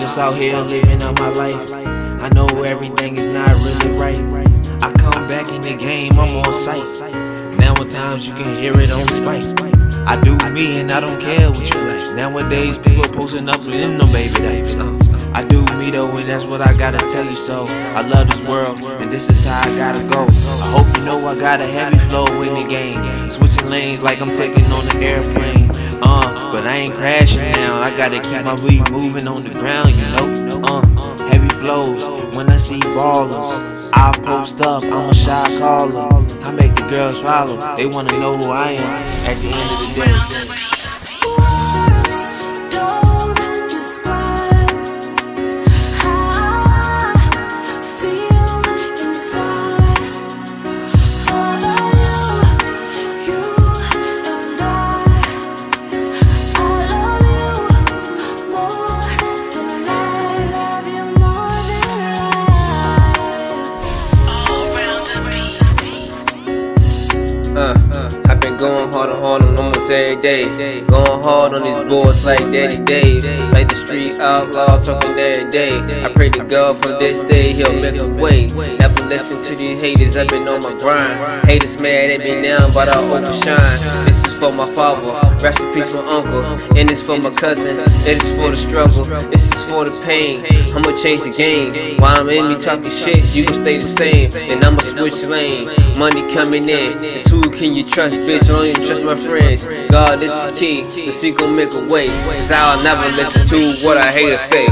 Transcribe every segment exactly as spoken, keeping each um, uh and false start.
just out here living out my life. I know everything is not really right. I come back in the game, I'm on sight. Now at times you can hear it on spike. I do me and I don't care what you like. Nowadays people posting up in them baby diapers. Uh, I do me though, and that's what I gotta tell you. So I love this world, and this is how I gotta go. I hope you know I got a heavy flow in the game, switching lanes like I'm taking on an airplane. Uh, but I ain't crashing now. I gotta keep my beat moving on the ground, you know. Uh, heavy flows. When I see ballers, I post up. I'm a shy caller. I make the girls follow. They wanna know who I am at the end of the day. Uh, uh, I've been going hard on them almost every day. Going hard on these boards like Daddy Dave. Like the street outlaw talking every day. I pray to God for this day, he'll make a way. Never listen to these haters, I've been on my grind. Haters mad at me now, but I'll overshine. This is for my father, rest in peace my uncle. And this for my cousin, this is for the struggle. This is for the pain, I'ma change the game. While I'm in me talking shit, you can stay the same. And I'ma switch lane, money coming in. It's who can you trust, bitch? Only trust my friends. God is the key, cause he gon' make a way. Cause I'll never listen to what I haters say.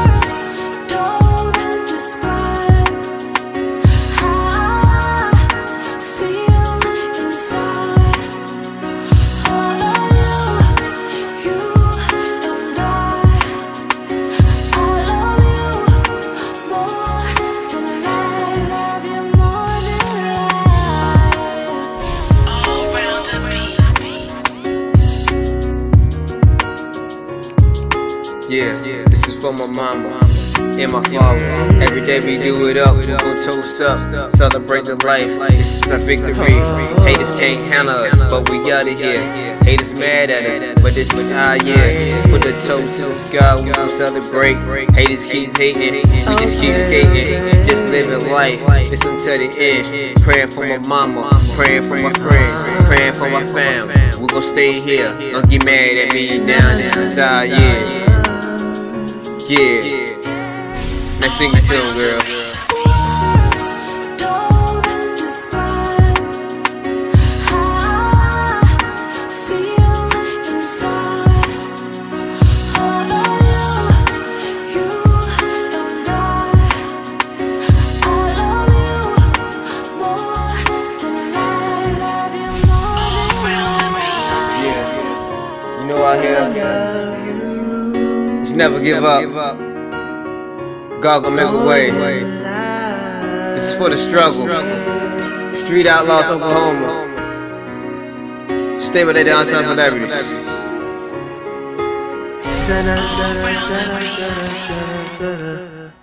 Yeah, this is for my mama and my father. Every day we do it up, we gon' toast up, celebrate the life. This is a victory. Haters can't handle us, but we out of here. Haters mad at us, but this is our year. Put a toast to the sky, we gon' celebrate. Haters keep hating, we just keep skating, just living life. It's until the end. Praying for my mama, praying for my friends, praying for my fam. We gon' stay here. Don't get mad at me down there. It's our year. Yeah, let's sing it to him, girl. Yeah, you know out here. Just never give up. God gon' make a way. This is for the struggle. Street outlaws, Oklahoma. Stay with their downtown celebrities.